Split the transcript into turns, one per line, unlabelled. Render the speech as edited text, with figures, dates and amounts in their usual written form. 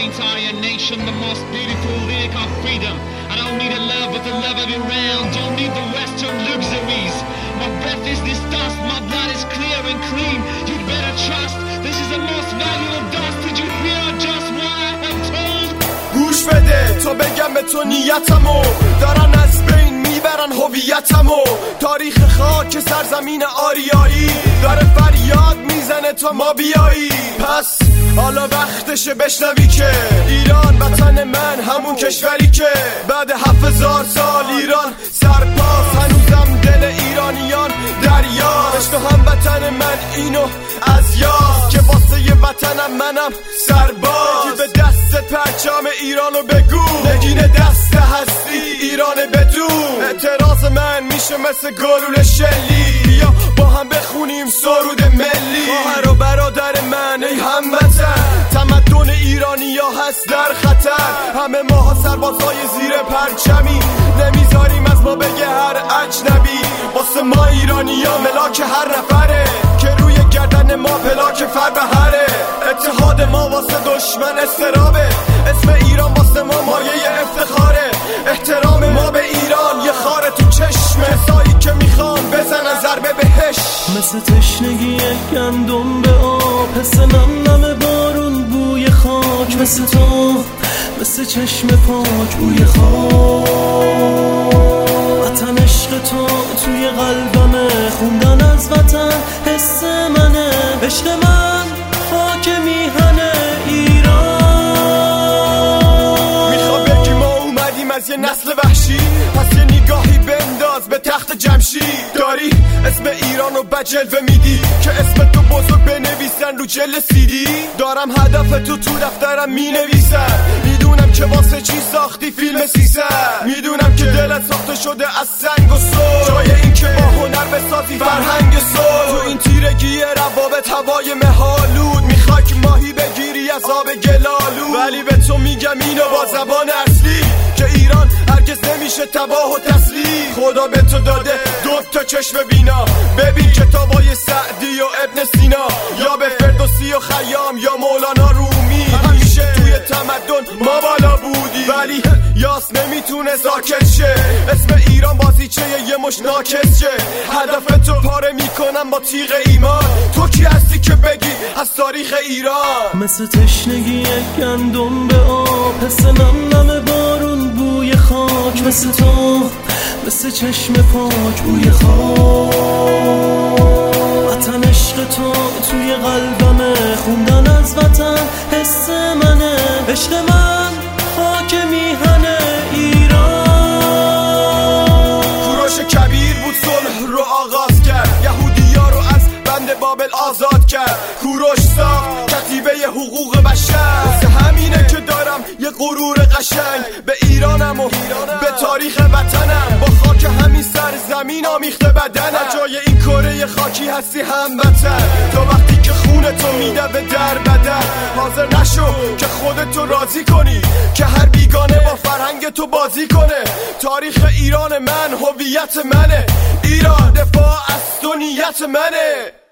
entire nation, the most beautiful lyric of freedom. I don't need a love but the love of Iran. Don't need the western luxuries. My breath is this dust, my blood is clear and clean. You'd better trust, this is the most valuable dust. Did you hear just what I have told?
گوش بده تا بگم به تو نیتمو، دارن از بین میبرن هویتمو. تاریخ خاک سرزمین آریایی داره فریاد میزنه تا ما بیایی. پس حالا وقتشه بشنوی که ایران وطن من، همون کشوری که بعد 7000 سال ایران سرپاس، هنوزم دل ایرانیان دریاست. تو هم وطن من اینو از یاد که واسه وطنم منم سرباز. بگی به دست پرچم ایرانو بگو، نگین دست هستی ایران بدون. اعتراض من میشه مثل گلوله شلی، بیا با هم بخونیم سرود ملی. خواهر و برادر من ای هموطن، تمدن ایرانیا هست در خطر. همه ماها سربازای زیر پرچمی، نمیذاریم از ما بگه هر اجنبی. واسه ما ایرانیا ملاک هر نفره که روی گردن ما پلاک فربهره. اتحاد ما واسه دشمن استرابه، اسم ایران واسه ما مایه افتخاره. احترام ما به ایران یه خاره تو چشم کسایی که میخوان بزنن ضربه بهش.
مثل تشنگی گندم به آب، حس نم نم بارون بوی خاک. مثل تو، مثل چشم پاک بوی خاک. وطن عشق تو توی قلبمه، خوندن از وطن حس منه. عشق من خاک میهنه ایران.
میخوا بگی ما اومدیم از یه نسل وحشی، پس یه نگاهی بنداز به تخت جمشید. داری اسم ایرانو بجلوه میدی که اسم تو بزرگ بنویسن رو جل سیدی. دارم هدف تو دفترم مینویسم، میدونم که واسه چی ساختی فیلم 300. میدونم که دلت ساخته شده از سنگ و صلح، جای این که با هنر بسازی فرهنگ صلح. تو این تیرگی روابط هوای مهالود، میخوای که ماهی بگیری از آب گلالود. ولی به تو میگم اینو با زبان اصلی که ایران هرگز نمیشه تباه و تسلیم. خدا به تو داده دوتا چشم بینا، ببین کتابای سعدی و ابن سینا، یا به فردوسی و خیام یا مولانا رومی. همیشه توی تمدن ما بالا بودی، ولی یاس نمیتونه ساکت شه. اسم ایران بازیچه یه مش ناکس شه. هدف تو پاره میکنم با تیغ ایمان. تو کی هستی که بگی از تاریخ ایران؟
مثل تشنگی گندم به آب، حس نم نم بارون بوی خاک. مثل تو، مثل چشم پاک بوی خاک. وطن عشق تو توی قلبمه، خوندن از وطن حس منه. عشق من خاک میهنه ایران.
کوروش کبیر بود صلح رو آغاز کرد، یهودیا رو از بند بابل آزاد کرد. کوروش ساخت کتیبه حقوق بشر، واسه همینه که دارم یه غرور قشنگ به ایرانم و به تاریخ وطنم. با خاک همین سرزمین آمیخته بدنم، جای این کره خاکی هستی هموطن. تو وقتی که خونه تو میدوه در بدن، حاضر نشو که خودتو راضی کنی که هر بیگانه با فرهنگ تو بازی کنه. تاریخ ایران من هویت منه، ایران دفاع از تو نیت منه.